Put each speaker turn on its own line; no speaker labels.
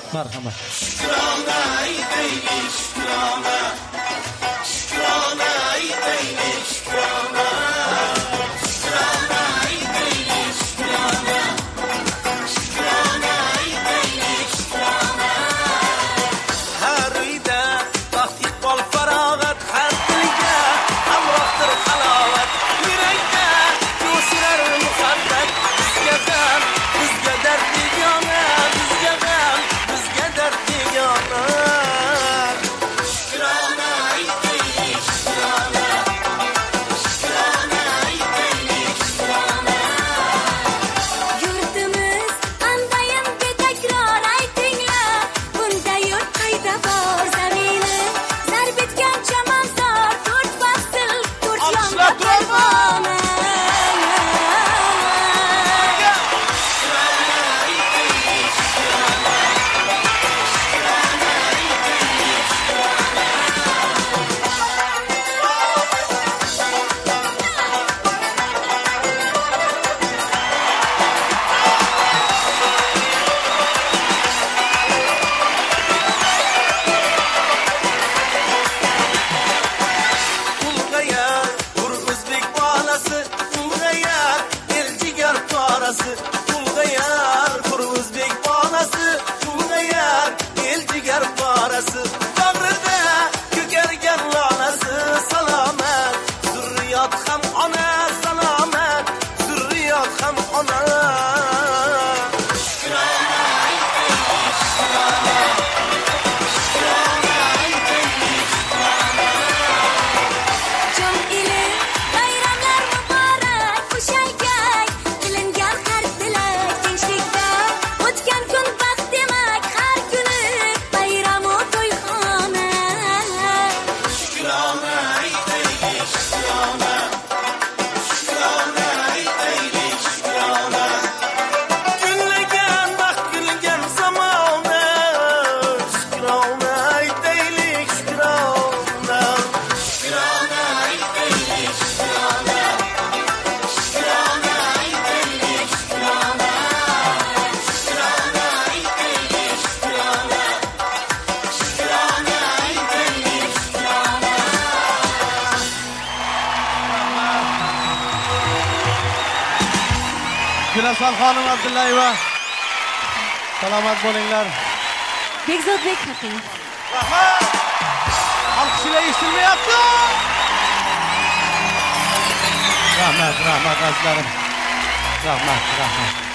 Marhamat.
Shukrona aytaylik, shukrona. Shukrona aytaylik, shukrona. Shukrona aytaylik, shukrona. Shukrona aytaylik, shukrona. Har uyda baxt, iqbol, farog'at, har tilga hamrohdir halovat. Yurakda jo'shirar muhabbat, bizga g'am, bizga dard begona, bizga g'am, bizga dard begona. Shukrona aytaylik, shukrona. Shukrona aytaylik, shukrona.
Yurtimiz andayam betakror aytinglar, bunda yurt qayda bor zamini, zar bitgan chamansor, to'rt fasl, to'rt yomg'ir parvona.
Ulg'ayar, ur o'zbek bolasi, ulg'ayar, el jigar qorasi. Ulg'ayar, ur o'zbek bolasi, ulg'ayar, el jigar qorasi. Bag'rida ko'kargan lolasi, salomat, zurriyot ham ona, salomat, zurriyot ham ona. Shukrona aytaylik, shukrona. Shukrona aytaylik, shukrona.
Jom ili bayramlar muborak, xushaygay, qilingan har tilak tinchlikda, o'tgan kun baxt demak, har kuni bayramu to'yxona.
Shukrona aytaylik, shukrona. Shukrona aytaylik, shukrona. Gullagan baxt, gullagan zamona. Shukrona aytaylik, shukrona. Shukrona aytaylik, shukrona. Shukrona aytaylik, shukrona. Shukrona aytaylik, shukrona. Shukrona aytaylik, shukrona.
Gulason xonim Abdullayeva. Salomat bo'linglar.
Bekzodbek Hakim.
Rahmat. Alqishlar eshitilmayapti. Rahmat, azizlarim. Rahmat.